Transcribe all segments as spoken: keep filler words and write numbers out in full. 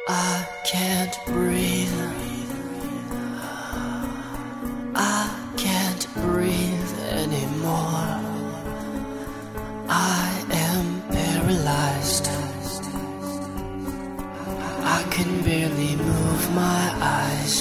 I can't breathe. I can't breathe anymore. I am paralyzed. I can barely move my eyes.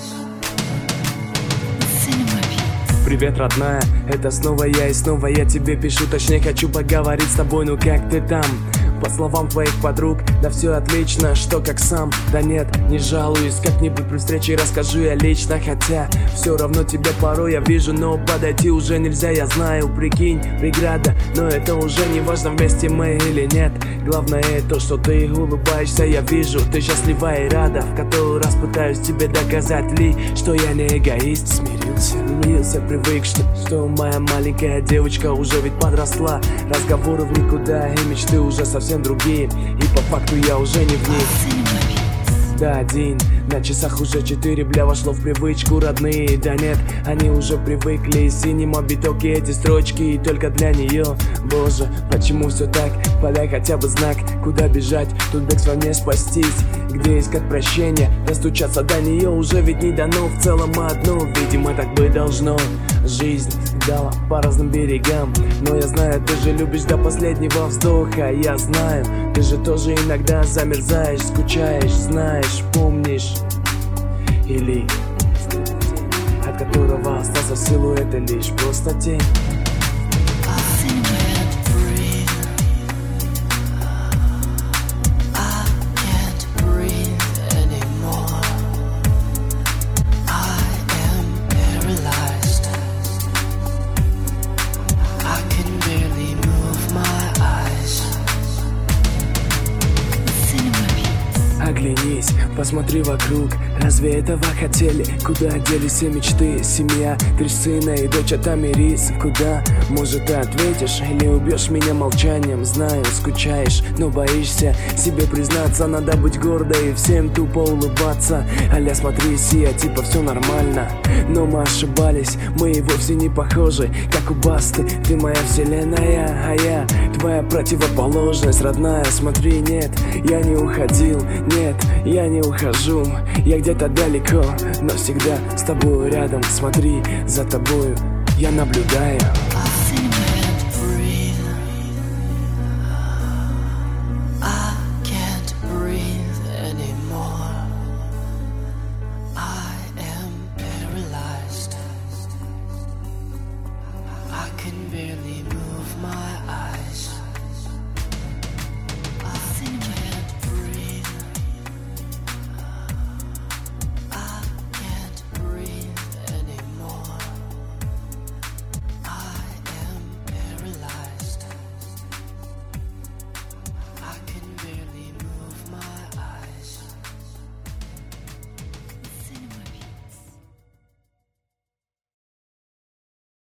Привет, родная, это снова я, и снова я тебе пишу. Точнее, хочу поговорить с тобой, ну как ты там? По словам твоих подруг, да все отлично, что как сам? Да нет, не жалуюсь, как-нибудь при встрече расскажу я лично. Хотя все равно тебя порой я вижу, но подойти уже нельзя, я знаю, прикинь, преграда. Но это уже не важно, вместе мы или нет. Главное то, что ты улыбаешься, я вижу, ты счастлива и рада. В который раз пытаюсь тебе доказать ли, что я не эгоист. Смирился, смирился, привык, что, что моя маленькая девочка уже ведь подросла. Разговоры в никуда и мечты уже совсем другие, и по факту я уже не в них. Да, один, на часах уже четыре, бля, вошло в привычку. Родные, да нет, они уже привыкли. Синим обитоки эти строчки, и только для нее. Боже, почему все так? Подай хотя бы знак, куда бежать, тут бегство не спастись. Где искать прощения, достучаться до нее уже ведь не дано. В целом одно, видимо, так быть должно. Жизнь дала по разным берегам, но я знаю, ты же любишь до последнего вздоха. Я знаю, ты же тоже иногда замерзаешь, скучаешь, знаешь, помнишь. Или от которого остался силуэт, и лишь просто тень. Оглянись, посмотри вокруг, разве этого хотели? Куда делись все мечты? Семья, три сына и дочь от Америс. Куда? Может, ты ответишь или убьешь меня молчанием? Знаю, скучаешь, но боишься себе признаться. Надо быть гордой и всем тупо улыбаться. Аля, смотри, сия, типа все нормально. Но мы ошибались, мы и вовсе не похожи. Как у Басты, ты моя вселенная, а я твоя противоположность. Родная, смотри, нет, я не уходил, нет, я не ухожу. Я где-то далеко, но всегда с тобой рядом. Смотри, за тобою я наблюдаю.